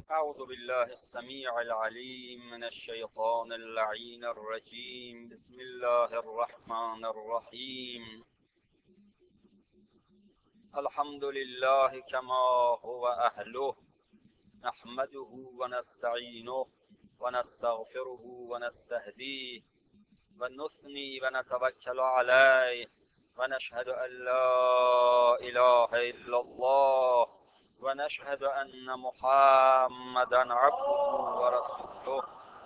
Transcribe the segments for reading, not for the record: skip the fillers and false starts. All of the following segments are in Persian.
أعوذ بالله السميع العليم من الشيطان اللعين الرجيم. بسم الله الرحمن الرحيم. الحمد لله كما هو أهله، نحمده ونستعينه ونستغفره ونستهديه ونثني ونتوكل عليه، ونشهد أن لا إله إلا الله، ونشهد أن محمدا عبده ورسوله.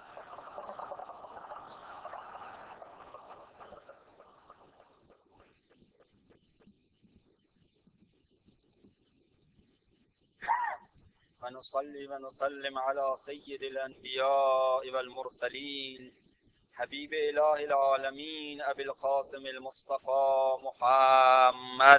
ونصلي ونسلم على سيد الأنبياء والمرسلين، حبيب إله العالمين أبي القاسم المصطفى محمد،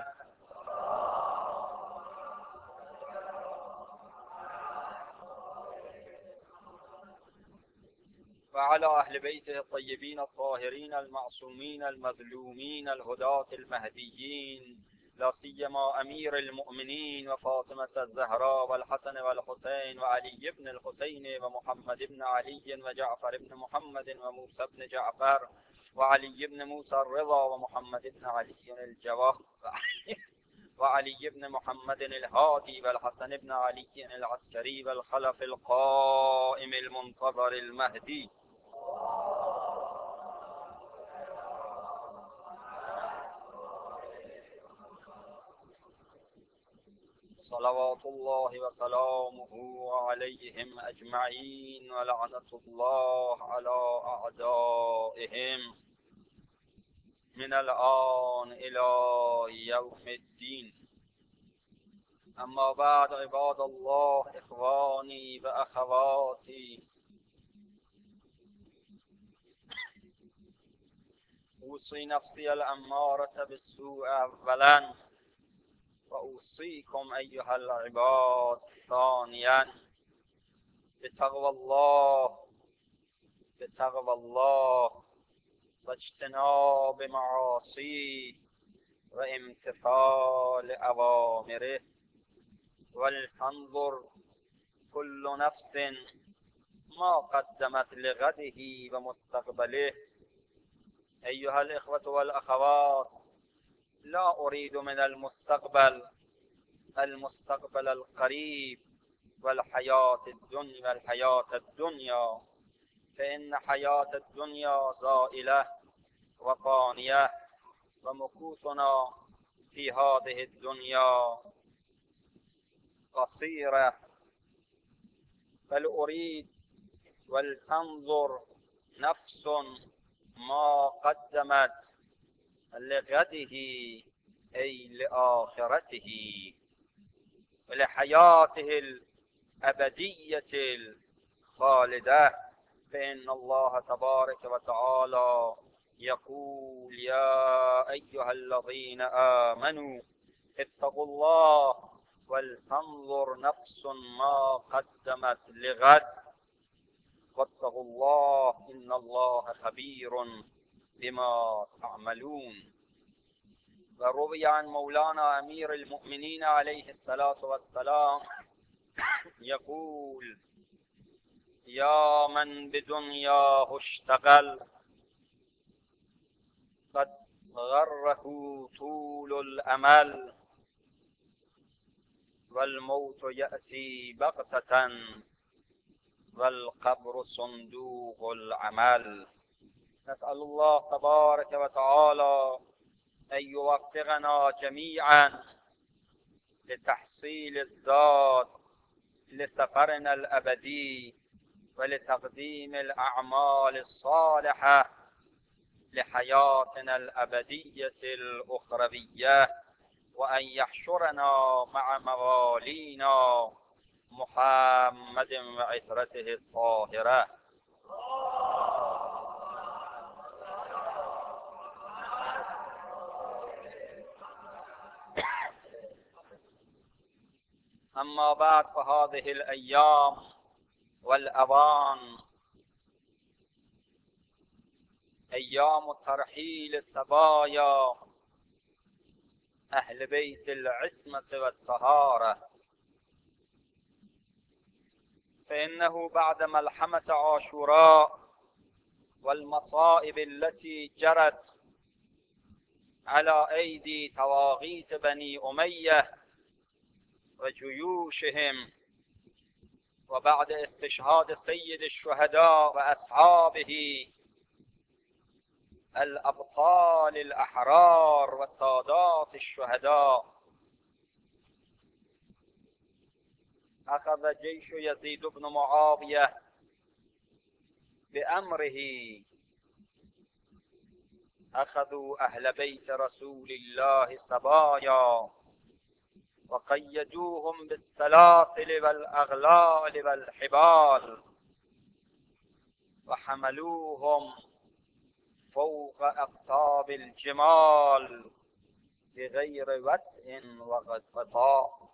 وعلى أهل بيته الطيبين الطاهرين المعصومين المظلومين الهداة المهديين، لا سيما أمير المؤمنين وفاطمة الزهراء والحسن والحسين وعلي بن الحسين ومحمد بن علي وجعفر بن محمد وموسى بن جعفر وعلي بن موسى الرضا ومحمد بن علي الجواد وعلي بن محمد الهادي والحسن بن علي العسكري والخلف القائم المنتظر المهدي. صلوات الله وسلامه عليهم أجمعين، ولعنة الله على أعدائهم من الآن إلى يوم الدين. أما بعد، عباد الله، إخواني وأخواتي، أوصي نفسي الأمارة بالسوء أولا، وأوصيكم أيها العباد ثانيا بتقوى الله واجتناب معاصيه وامتثال أوامره. ولتنظر كل نفس ما قدمت لغده ومستقبله. أيها الإخوة والأخوات، لا أريد من المستقبل القريب والحياة الدنيا، فإن حياة الدنيا زائلة وفانية، ومكوثنا في هذه الدنيا قصيرة. بل أريد ولتنظر نفس ما قدمت لغده، أي لآخرته ولحياته الأبدية الخالدة. فإن الله تبارك وتعالى يقول: يا أيها الذين آمنوا اتقوا الله ولتنظر نفس ما قدمت لغد واتقوا الله إن الله خبير بما تعملون. وروي عن مولانا أمير المؤمنين عليه الصلاة والسلام يقول: يا من بدنياه اشتغل قد غره طول الأمل، والموت يأتي بغتة والقبر صندوق العمل. نسأل الله تبارك وتعالى أن يوفقنا جميعا لتحصيل الزاد لسفرنا الأبدي، ولتقديم الأعمال الصالحة لحياتنا الأبدية الأخروية، وأن يحشرنا مع موالينا محمد وعترته الطاهرة. أما بعد، فهذه الأيام والأوان أيام ترحيل سبايا أهل بيت العصمة والطهارة، فإنه بعد ملحمة عاشوراء والمصائب التي جرت على أيدي طواغيت بني أمية وجيوشهم، وبعد استشهاد سيد الشهداء وأصحابه الأبطال الأحرار وسادات الشهداء، أخذ جيش يزيد بن معاوية بأمره، أخذوا أهل بيت رسول الله سبايا وقيدوهم بالسلاسل والأغلال والحبال وحملوهم فوق أقطاب الجمال بغير وطء وغطاء.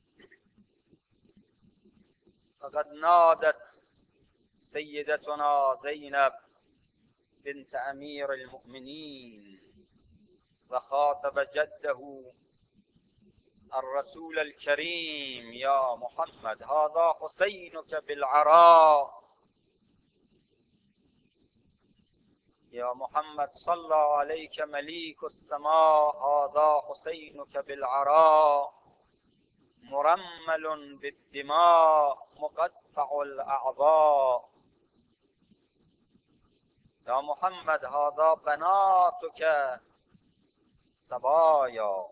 فقد نادت سيدتنا زينب بنت أمير المؤمنين وخاطب جده الرسول الكريم: يا محمد، هذا حسينك بالعراء، يا محمد صلى عليك مليك السماء، هذا حسينك بالعراء مرمل بالدماء مقطع الأعضاء. يا محمد، هذا بناتك سبايا.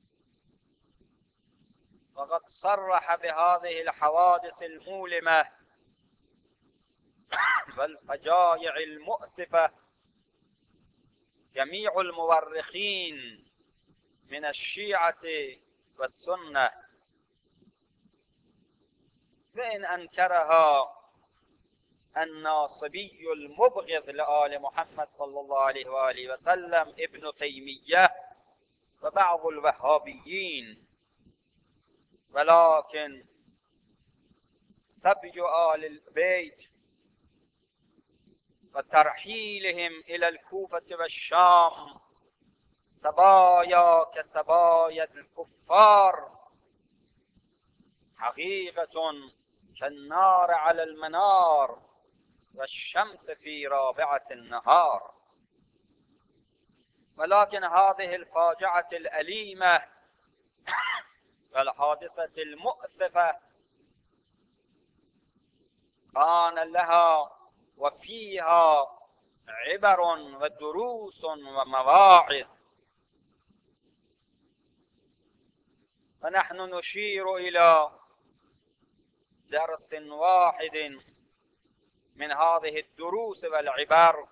وقد صرح بهذه الحوادث المؤلمة والفجائع المؤسفة جميع المؤرخين من الشيعة والسنة، فإن أنكرها الناصبي المبغض لآل محمد صلى الله عليه وآله وسلم ابن تيمية وبعض الوهابيين، ولكن سبي آل البيت وترحيلهم إلى الكوفة والشام سبايا كسبايا الكفار حقيقة كالنار على المنار والشمس في رابعة النهار. ولكن هذه الفاجعة الأليمة والحادثة المؤسفة كان لها وفيها عبر ودروس ومواعظ، فنحن نشير إلى درس واحد من هذه الدروس والعبر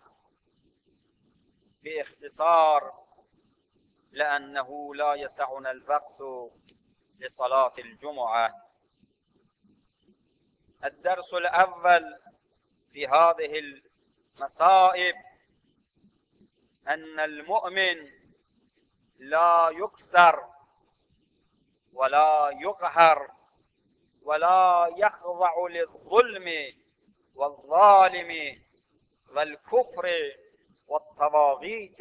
باختصار، لأنه لا يسعنا الوقت لصلاة الجمعة. الدرس الأول في هذه المصائب أن المؤمن لا يكسر ولا يقهر ولا يخضع للظلم والظالم والكفر والطواغيت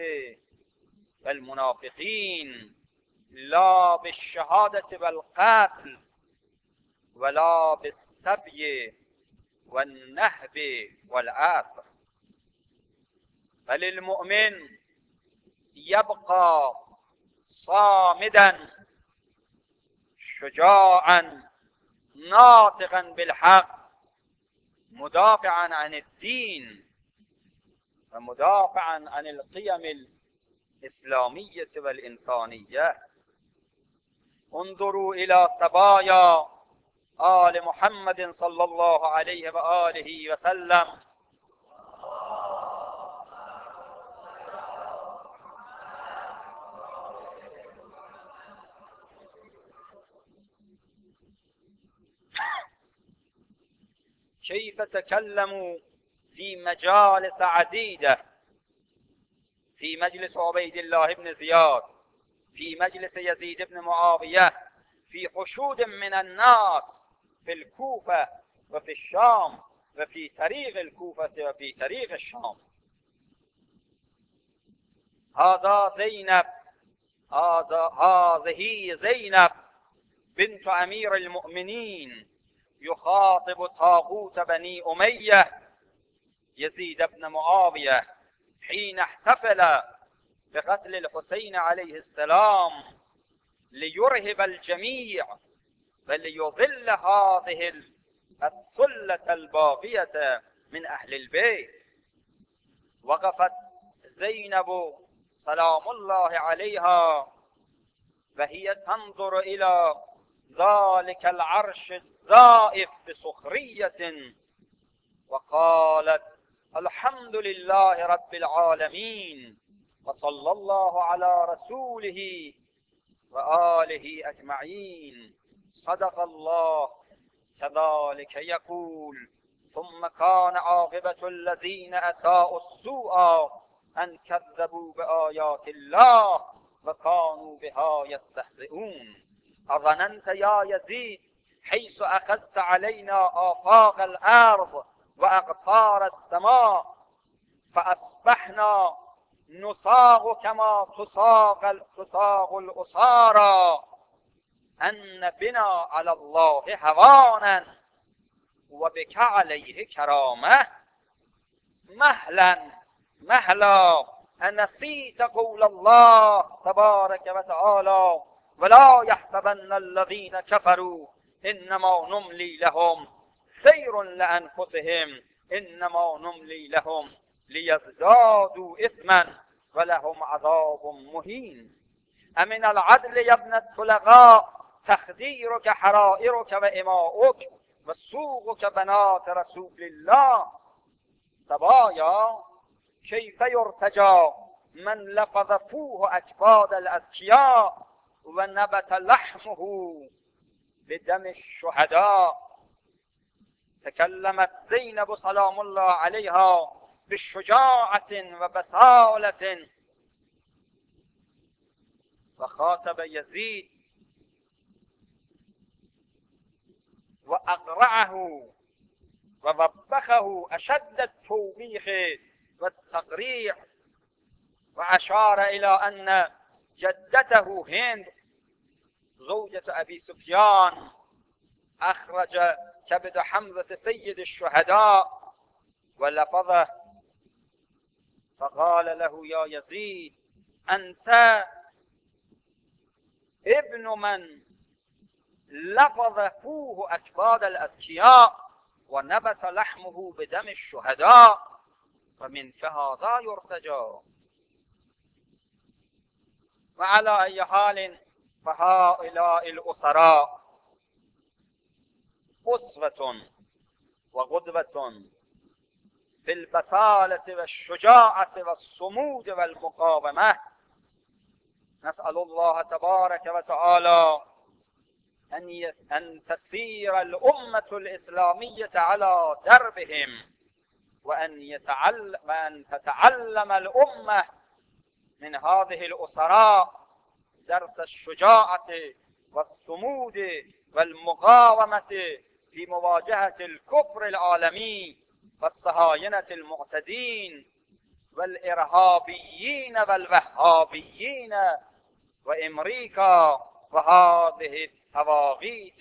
والمنافقين، لا بالشهادة والقتل ولا بالسبي والنهب والآثر، بل المؤمن يبقى صامدا شجاعا ناطقا بالحق مدافعا عن الدين ومدافعا عن القيم الإسلامية والإنسانية. انظروا إلى سبايا آل محمد صلى الله عليه وآله وسلم، كيف تكلموا في مجالس عديدة، في مجلس عبيد الله بن زياد، في مجلس يزيد بن معاوية، في حشود من الناس في الكوفة وفي الشام وفي طريق الكوفة وفي طريق الشام. هذه زينب بنت أمير المؤمنين يخاطب طاغوت بني أمية يزيد بن معاوية حين احتفل بقتل الحسين عليه السلام ليرهب الجميع وليضل هذه الثلة الباقية من أهل البيت. وقفت زينب سلام الله عليها وهي تنظر إلى ذلك العرش الزائف بسخرية وقالت: الحمد لله رب العالمين وصلى الله على رسوله وآله أجمعين، صدق الله. كذلك يقول: ثم كان عاقبة الذين أساءوا السوء أن كذبوا بآيات الله وكانوا بها يستهزئون. أظننت يا يزيد حيث أخذت علينا آفاق الأرض وأقطار السماء فأصبحنا نصاغ كما تصاغ الأسارى أن بنا على الله هوانا وبك عليه كرامة. مهلا أنسيت قول الله تبارك وتعالى: ولا يحسبن الذين كفروا إنما نملي لهم خير لأنفسهم إنما نملي لهم ليزدادوا إثما ولهم عذاب مهين. أمن العدل يا ابن الطلقاء تخديرك حرائرك وإماؤك وسوقك بنات رسول الله. صبايا كيف يرتجى من لفظ فوه أجباد الأذكياء ونبت لحمه بدم الشهداء. تكلمت زينب سلام الله عليها بشجاعة وبسالة وخاطب يزيد وأقرعه ووبخه أشد التوبيخ والتقريع، وأشار إلى أن جدته هند زوجة أبي سفيان أخرج كبد حمزة سيد الشهداء ولفظه فقال له: يا يزيد أنت ابن من لفظ فوه أكباد الأذكياء ونبت لحمه بدم الشهداء ومنك هذا يرتجى. وعلى أي حال فهؤلاء الأسراء أسوة وقدوة في البسالة والشجاعة والصمود والمقاومة. نسأل الله تبارك وتعالى أن تسير الأمة الإسلامية على دربهم وأن تتعلم الأمة من هذه الأسراء درس الشجاعة والصمود والمقاومة في مواجهة الكفر العالمي والصهاينة المعتدين والإرهابيين والوهابيين وأمريكا وهذه الطواغيت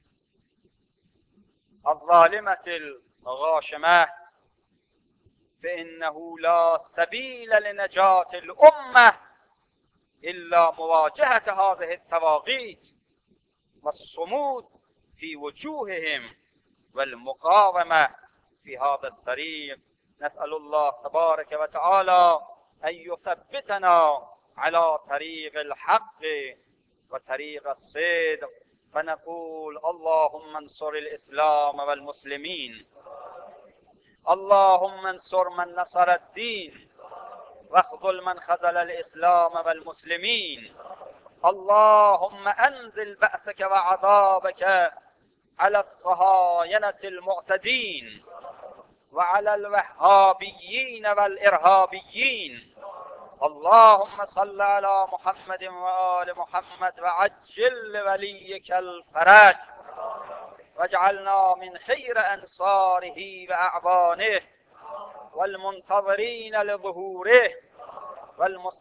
الظالمة الغاشمة، فإنه لا سبيل لنجاة الأمة إلا مواجهة هذه الطواغيت والصمود في وجوههم والمقاومة في هذا الطريق. نسأل الله تبارك وتعالى أن يثبتنا على طريق الحق وطريق الصدق، فنقول: اللهم انصر الإسلام والمسلمين، اللهم انصر من نصر الدين واخذل من خذل الإسلام والمسلمين. اللهم أنزل بأسك وعذابك على الصهاينة المعتدين وعلى الوهابيين والإرهابيين. اللهم صل على محمد وآل محمد وعجل لوليك الفرج واجعلنا من خير أنصاره وأعوانه والمنتظرين لظهوره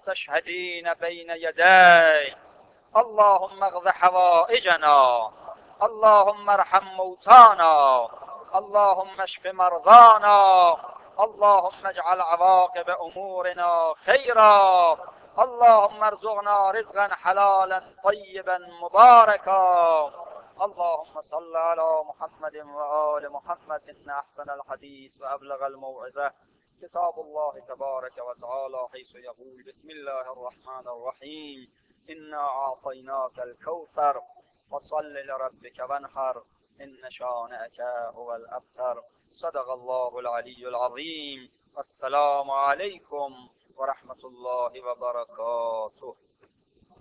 والمستشهدين بين يديه. اللهم اقض حوائجنا اللهم ارحم موتانا، اللهم اشف مرضانا، اللهم اجعل عواقب امورنا خيرا، اللهم ارزقنا رزقا حلالا طيبا مباركا. اللهم صل على محمد وآل محمد. إن أحسن الحديث وأبلغ الموعظة كتاب الله تبارك وتعالى، حيث يقول: بسم الله الرحمن الرحيم، إنا أعطيناك الكوثر فصل لربك وانحر إن شانئك هو الأبتر. صدق الله العلي العظيم. السلام عليكم ورحمة الله وبركاته.